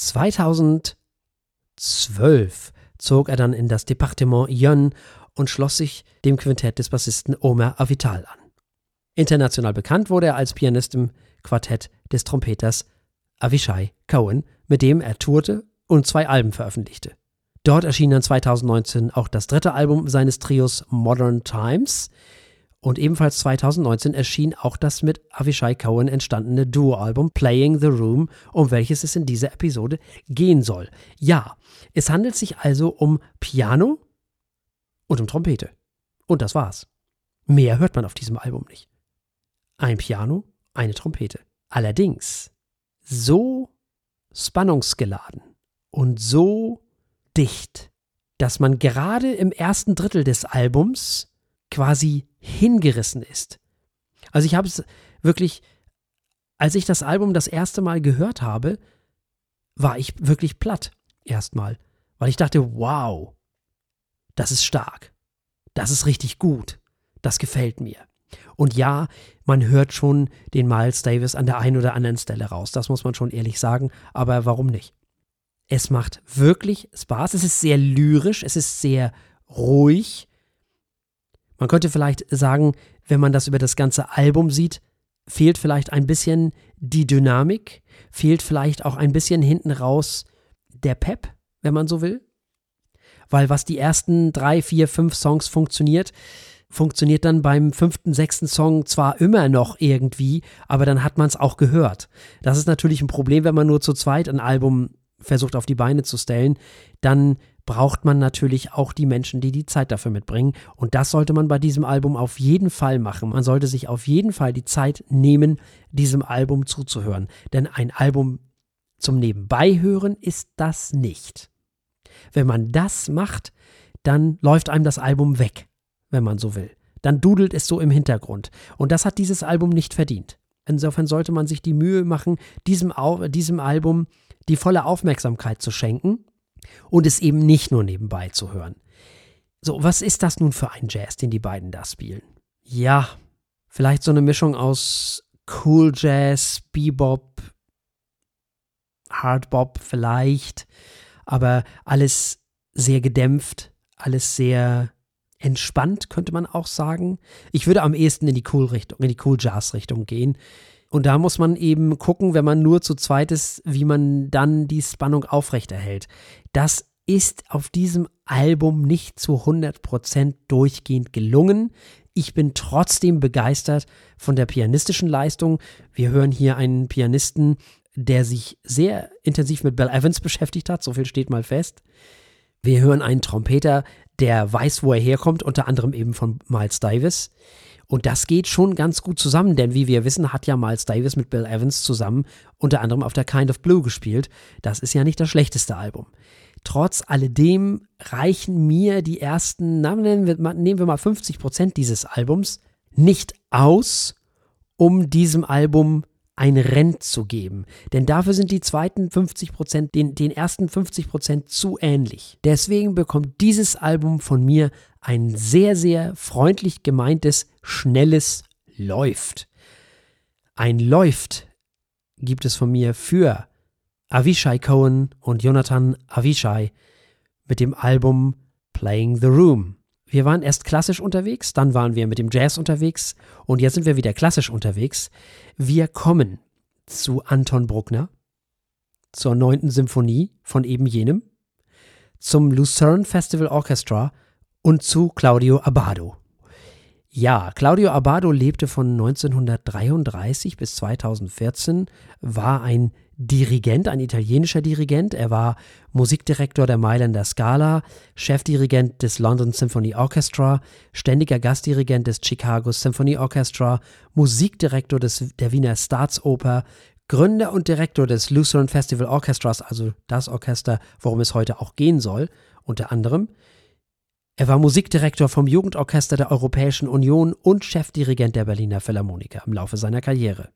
2012 zog er dann in das Departement Yonne und schloss sich dem Quintett des Bassisten Ömer Avital an. International bekannt wurde er als Pianist im Quartett des Trompeters Avishai Cohen, mit dem er tourte und 2 Alben veröffentlichte. Dort erschien dann 2019 auch das 3. Album seines Trios Modern Times und ebenfalls 2019 erschien auch das mit Avishai Cohen entstandene Duo-Album Playing the Room, um welches es in dieser Episode gehen soll. Ja, es handelt sich also um Piano und um Trompete. Und das war's. Mehr hört man auf diesem Album nicht. Ein Piano, eine Trompete. Allerdings so spannungsgeladen und so dicht, dass man gerade im ersten Drittel des Albums quasi hingerissen ist. Also ich habe es wirklich, als ich das Album das erste Mal gehört habe, war ich wirklich platt erstmal, weil ich dachte, wow, das ist stark, das ist richtig gut, das gefällt mir. Und ja, man hört schon den Miles Davis an der einen oder anderen Stelle raus, das muss man schon ehrlich sagen, aber warum nicht? Es macht wirklich Spaß, es ist sehr lyrisch, es ist sehr ruhig. Man könnte vielleicht sagen, wenn man das über das ganze Album sieht, fehlt vielleicht ein bisschen die Dynamik, fehlt vielleicht auch ein bisschen hinten raus der Pep, wenn man so will. weil was die ersten 3, 4, 5 Songs funktioniert dann beim 5., 6. Song zwar immer noch irgendwie, aber dann hat man es auch gehört. Das ist natürlich ein Problem, wenn man nur zu zweit ein Album versucht auf die Beine zu stellen, dann braucht man natürlich auch die Menschen, die die Zeit dafür mitbringen. Und das sollte man bei diesem Album auf jeden Fall machen. Man sollte sich auf jeden Fall die Zeit nehmen, diesem Album zuzuhören. Denn ein Album zum Nebenbeihören ist das nicht. Wenn man das macht, dann läuft einem das Album weg, wenn man so will. Dann dudelt es so im Hintergrund. Und das hat dieses Album nicht verdient. Insofern sollte man sich die Mühe machen, diesem Album die volle Aufmerksamkeit zu schenken und es eben nicht nur nebenbei zu hören. So, was ist das nun für ein Jazz, den die beiden da spielen? Ja, vielleicht so eine Mischung aus Cool Jazz, Bebop, Hardbop vielleicht, aber alles sehr gedämpft, alles sehr entspannt, könnte man auch sagen. Ich würde am ehesten in die Cool-Jazz-Richtung gehen. Und da muss man eben gucken, wenn man nur zu zweit ist, wie man dann die Spannung aufrechterhält. Das ist auf diesem Album nicht zu 100% durchgehend gelungen. Ich bin trotzdem begeistert von der pianistischen Leistung. Wir hören hier einen Pianisten, der sich sehr intensiv mit Bill Evans beschäftigt hat, so viel steht mal fest. Wir hören einen Trompeter, der weiß, wo er herkommt, unter anderem eben von Miles Davis. Und das geht schon ganz gut zusammen, denn wie wir wissen, hat ja Miles Davis mit Bill Evans zusammen unter anderem auf der Kind of Blue gespielt. Das ist ja nicht das schlechteste Album. Trotz alledem reichen mir die ersten, nehmen wir mal 50% dieses Albums, nicht aus, um diesem Album ein Rent zu geben. Denn dafür sind die zweiten 50%, den ersten 50% zu ähnlich. Deswegen bekommt dieses Album von mir ein sehr, sehr freundlich gemeintes, schnelles Läuft. Ein Läuft gibt es von mir für Avishai Cohen und Jonathan Avishai mit dem Album Playing the Room. Wir waren erst klassisch unterwegs, dann waren wir mit dem Jazz unterwegs und jetzt sind wir wieder klassisch unterwegs. Wir kommen zu Anton Bruckner, zur 9. Symphonie von eben jenem, zum Lucerne Festival Orchestra und zu Claudio Abbado. Ja, Claudio Abbado lebte von 1933 bis 2014, war ein Dirigent, ein italienischer Dirigent. Er war Musikdirektor der Mailänder Scala, Chefdirigent des London Symphony Orchestra, ständiger Gastdirigent des Chicago Symphony Orchestra, Musikdirektor der Wiener Staatsoper, Gründer und Direktor des Lucerne Festival Orchestras, also das Orchester, worum es heute auch gehen soll, unter anderem. Er war Musikdirektor vom Jugendorchester der Europäischen Union und Chefdirigent der Berliner Philharmoniker im Laufe seiner Karriere.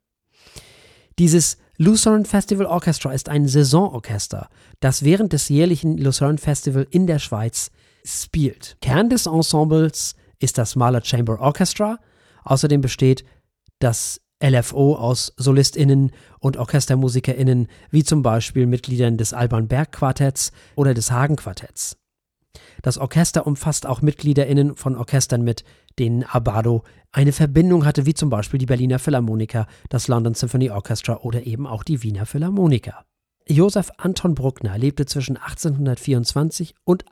Dieses Lucerne Festival Orchestra ist ein Saisonorchester, das während des jährlichen Lucerne Festival in der Schweiz spielt. Kern des Ensembles ist das Mahler Chamber Orchestra. Außerdem besteht das LFO aus SolistInnen und OrchestermusikerInnen, wie zum Beispiel Mitgliedern des Alban Berg Quartetts oder des Hagen Quartetts. Das Orchester umfasst auch MitgliederInnen von Orchestern, mit denen Abbado eine Verbindung hatte, wie zum Beispiel die Berliner Philharmoniker, das London Symphony Orchestra oder eben auch die Wiener Philharmoniker. Josef Anton Bruckner lebte zwischen 1824 und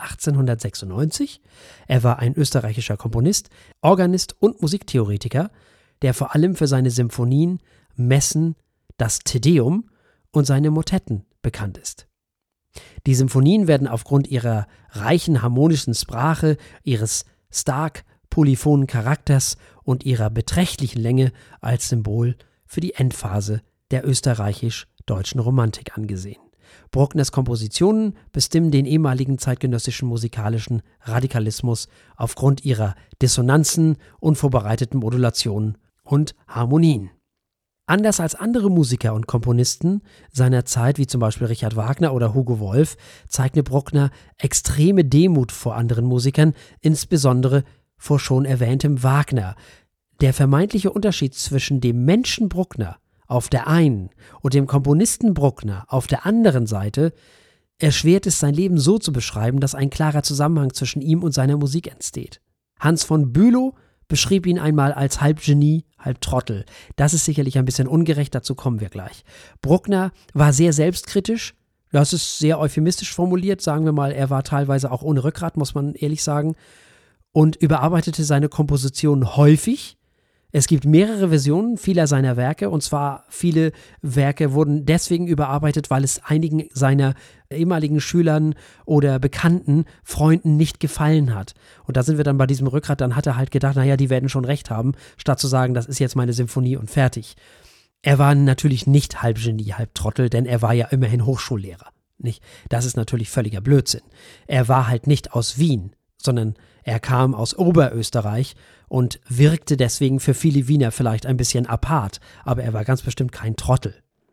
1896. Er war ein österreichischer Komponist, Organist und Musiktheoretiker, der vor allem für seine Symphonien, Messen, das Te Deum und seine Motetten bekannt ist. Die Symphonien werden aufgrund ihrer reichen harmonischen Sprache, ihres stark polyphonen Charakters und ihrer beträchtlichen Länge als Symbol für die Endphase der österreichisch-deutschen Romantik angesehen. Bruckners Kompositionen bestimmen den ehemaligen zeitgenössischen musikalischen Radikalismus aufgrund ihrer Dissonanzen, unvorbereiteten Modulationen und Harmonien. Anders als andere Musiker und Komponisten seiner Zeit, wie zum Beispiel Richard Wagner oder Hugo Wolf, zeigte Bruckner extreme Demut vor anderen Musikern, insbesondere vor schon erwähntem Wagner. Der vermeintliche Unterschied zwischen dem Menschen Bruckner auf der einen und dem Komponisten Bruckner auf der anderen Seite erschwert es, sein Leben so zu beschreiben, dass ein klarer Zusammenhang zwischen ihm und seiner Musik entsteht. Hans von Bülow beschrieb ihn einmal als halb Genie, halb Trottel. Das ist sicherlich ein bisschen ungerecht, dazu kommen wir gleich. Bruckner war sehr selbstkritisch, Das ist sehr euphemistisch formuliert, sagen wir mal, er war teilweise auch ohne Rückgrat, muss man ehrlich sagen, und überarbeitete seine Komposition häufig. Es gibt mehrere Versionen vieler seiner Werke, und zwar viele Werke wurden deswegen überarbeitet, weil es einigen seiner ehemaligen Schülern oder Bekannten, Freunden nicht gefallen hat. Und da sind wir dann bei diesem Rückgrat, dann hat er halt gedacht, naja, die werden schon recht haben, statt zu sagen, das ist jetzt meine Symphonie und fertig. Er war natürlich nicht halb Genie, halb Trottel, denn er war ja immerhin Hochschullehrer. Nicht? Das ist natürlich völliger Blödsinn. Er war halt nicht aus Wien, sondern er kam aus Oberösterreich und wirkte deswegen für viele Wiener vielleicht ein bisschen apart, aber er war ganz bestimmt kein Trottel.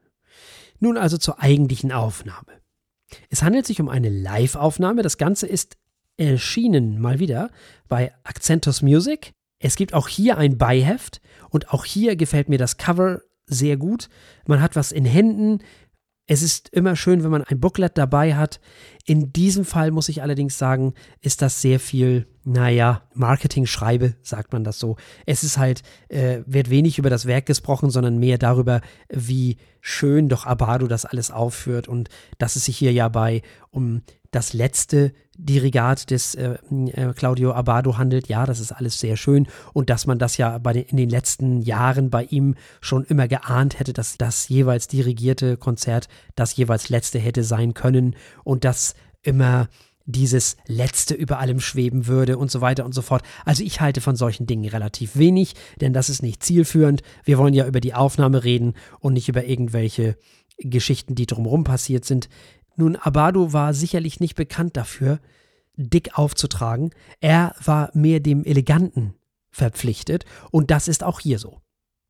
Nun also zur eigentlichen Aufnahme. Es handelt sich um eine Live-Aufnahme. Das Ganze ist erschienen mal wieder bei Accentus Music. Es gibt auch hier ein Beiheft und auch hier gefällt mir das Cover sehr gut. Man hat was in Händen. Es ist immer schön, wenn man ein Booklet dabei hat. In diesem Fall muss ich allerdings sagen, ist das sehr viel, Marketing-Schreibe, sagt man das so. Es ist halt, wird wenig über das Werk gesprochen, sondern mehr darüber, wie schön doch Abbado das alles aufführt und dass es sich hier um das letzte Dirigat des Claudio Abbado handelt. Ja, das ist alles sehr schön und dass man das ja in den letzten Jahren bei ihm schon immer geahnt hätte, dass das jeweils dirigierte Konzert das jeweils letzte hätte sein können und dass immer dieses Letzte über allem schweben würde und so weiter und so fort. Also ich halte von solchen Dingen relativ wenig, denn das ist nicht zielführend. Wir wollen ja über die Aufnahme reden und nicht über irgendwelche Geschichten, die drumherum passiert sind. Nun, Abbado war sicherlich nicht bekannt dafür, dick aufzutragen. Er war mehr dem Eleganten verpflichtet und das ist auch hier so.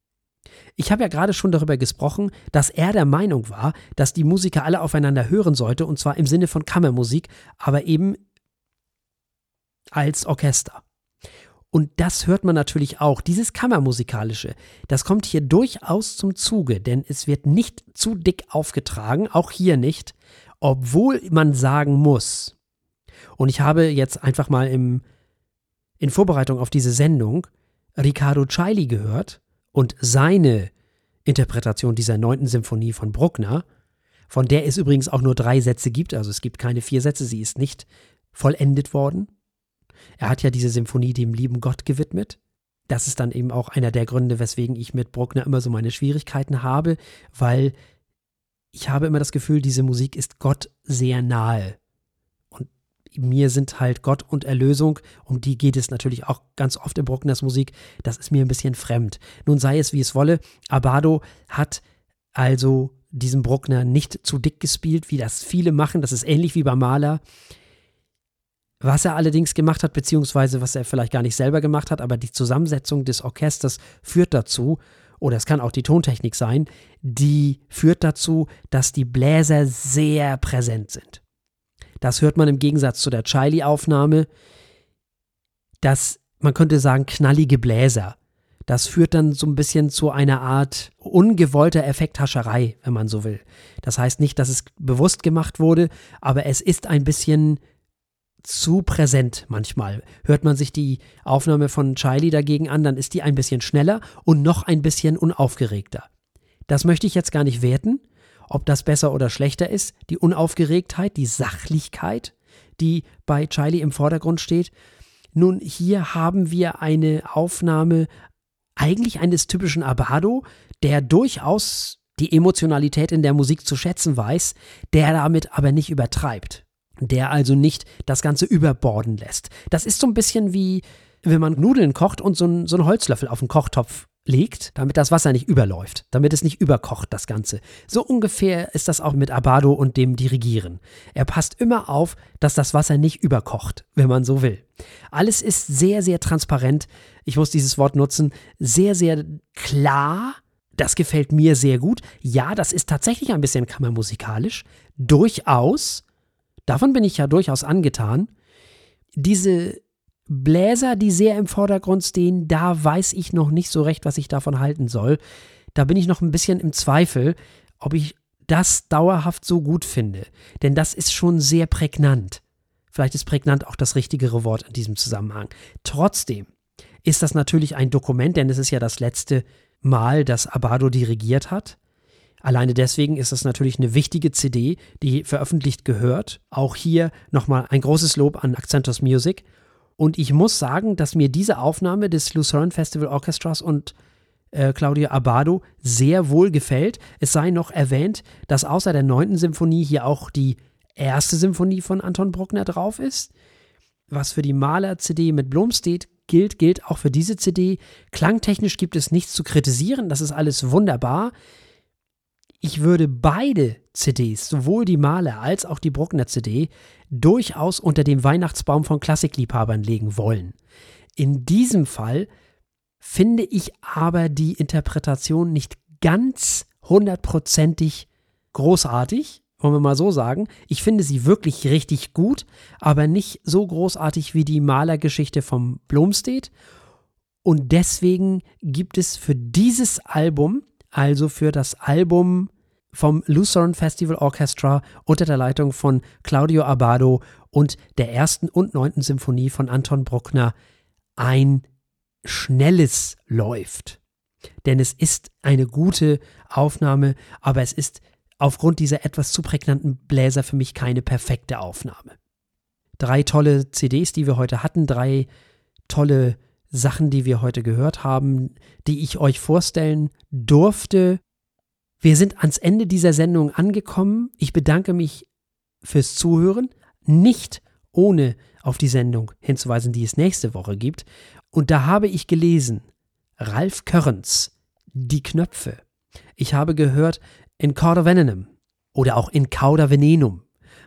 Ich habe ja gerade schon darüber gesprochen, dass er der Meinung war, dass die Musiker alle aufeinander hören sollte, und zwar im Sinne von Kammermusik, aber eben als Orchester. Und das hört man natürlich auch, dieses Kammermusikalische, das kommt hier durchaus zum Zuge, denn es wird nicht zu dick aufgetragen, auch hier nicht, obwohl man sagen muss, und ich habe jetzt einfach mal in Vorbereitung auf diese Sendung Riccardo Chailly gehört, und seine Interpretation dieser 9. Symphonie von Bruckner, von der es übrigens auch nur 3 Sätze gibt, also es gibt keine 4 Sätze, sie ist nicht vollendet worden. Er hat ja diese Symphonie dem lieben Gott gewidmet. Das ist dann eben auch einer der Gründe, weswegen ich mit Bruckner immer so meine Schwierigkeiten habe, weil ich habe immer das Gefühl, diese Musik ist Gott sehr nahe. Mir sind halt Gott und Erlösung, um die geht es natürlich auch ganz oft in Bruckners Musik, das ist mir ein bisschen fremd. Nun sei es, wie es wolle, Abbado hat also diesem Bruckner nicht zu dick gespielt, wie das viele machen, das ist ähnlich wie bei Mahler. Was er allerdings gemacht hat, beziehungsweise was er vielleicht gar nicht selber gemacht hat, aber die Zusammensetzung des Orchesters führt dazu, oder es kann auch die Tontechnik sein, die führt dazu, dass die Bläser sehr präsent sind. Das hört man im Gegensatz zu der Chailly-Aufnahme, dass, man könnte sagen, knallige Bläser. Das führt dann so ein bisschen zu einer Art ungewollter Effekthascherei, wenn man so will. Das heißt nicht, dass es bewusst gemacht wurde, aber es ist ein bisschen zu präsent manchmal. Hört man sich die Aufnahme von Chailly dagegen an, dann ist die ein bisschen schneller und noch ein bisschen unaufgeregter. Das möchte ich jetzt gar nicht werten, ob das besser oder schlechter ist, die Unaufgeregtheit, die Sachlichkeit, die bei Chailly im Vordergrund steht. Nun, hier haben wir eine Aufnahme eigentlich eines typischen Abbado, der durchaus die Emotionalität in der Musik zu schätzen weiß, der damit aber nicht übertreibt, der also nicht das Ganze überborden lässt. Das ist so ein bisschen wie, wenn man Nudeln kocht und so einen Holzlöffel auf den Kochtopf legt, damit das Wasser nicht überläuft, damit es nicht überkocht, das Ganze. So ungefähr ist das auch mit Abbado und dem Dirigieren. Er passt immer auf, dass das Wasser nicht überkocht, wenn man so will. Alles ist sehr, sehr transparent. Ich muss dieses Wort nutzen. Sehr, sehr klar. Das gefällt mir sehr gut. Ja, das ist tatsächlich ein bisschen kammermusikalisch. Durchaus. Davon bin ich ja durchaus angetan. Diese Bläser, die sehr im Vordergrund stehen, da weiß ich noch nicht so recht, was ich davon halten soll. Da bin ich noch ein bisschen im Zweifel, ob ich das dauerhaft so gut finde. Denn das ist schon sehr prägnant. Vielleicht ist prägnant auch das richtigere Wort in diesem Zusammenhang. Trotzdem ist das natürlich ein Dokument, denn es ist ja das letzte Mal, dass Abbado dirigiert hat. Alleine deswegen ist es natürlich eine wichtige CD, die veröffentlicht gehört. Auch hier nochmal ein großes Lob an Accentus Music. Und ich muss sagen, dass mir diese Aufnahme des Lucerne Festival Orchestras und Claudio Abbado sehr wohl gefällt. Es sei noch erwähnt, dass außer der 9. Symphonie hier auch die 1. Symphonie von Anton Bruckner drauf ist. Was für die Mahler-CD mit Blomstedt gilt auch für diese CD. Klangtechnisch gibt es nichts zu kritisieren, das ist alles wunderbar. Ich würde beide CDs, sowohl die Mahler als auch die Bruckner-CD, durchaus unter dem Weihnachtsbaum von Klassikliebhabern legen wollen. In diesem Fall finde ich aber die Interpretation nicht ganz 100%ig großartig, wollen wir mal so sagen. Ich finde sie wirklich richtig gut, aber nicht so großartig wie die Mahler-Geschichte vom Blomstedt. Und deswegen gibt es für dieses Album, also für das Album vom Lucerne Festival Orchestra unter der Leitung von Claudio Abbado und der 1. und 9. Symphonie von Anton Bruckner, ein schnelles läuft. Denn es ist eine gute Aufnahme, aber es ist aufgrund dieser etwas zu prägnanten Bläser für mich keine perfekte Aufnahme. 3 tolle CDs, die wir heute hatten, 3 tolle Sachen, die wir heute gehört haben, die ich euch vorstellen durfte. Wir sind ans Ende dieser Sendung angekommen. Ich bedanke mich fürs Zuhören, nicht ohne auf die Sendung hinzuweisen, die es nächste Woche gibt. Und da habe ich gelesen, Ralf Körrens, Die Knöpfe. Ich habe gehört In Cauda Venenum oder auch In Cauda Venenum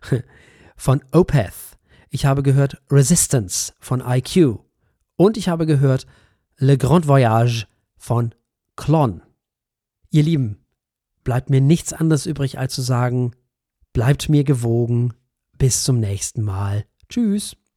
von Opeth. Ich habe gehört Resistance von IQ. Und ich habe gehört Le Grand Voyage von Klon. Ihr Lieben, bleibt mir nichts anderes übrig, als zu sagen, bleibt mir gewogen. Bis zum nächsten Mal. Tschüss.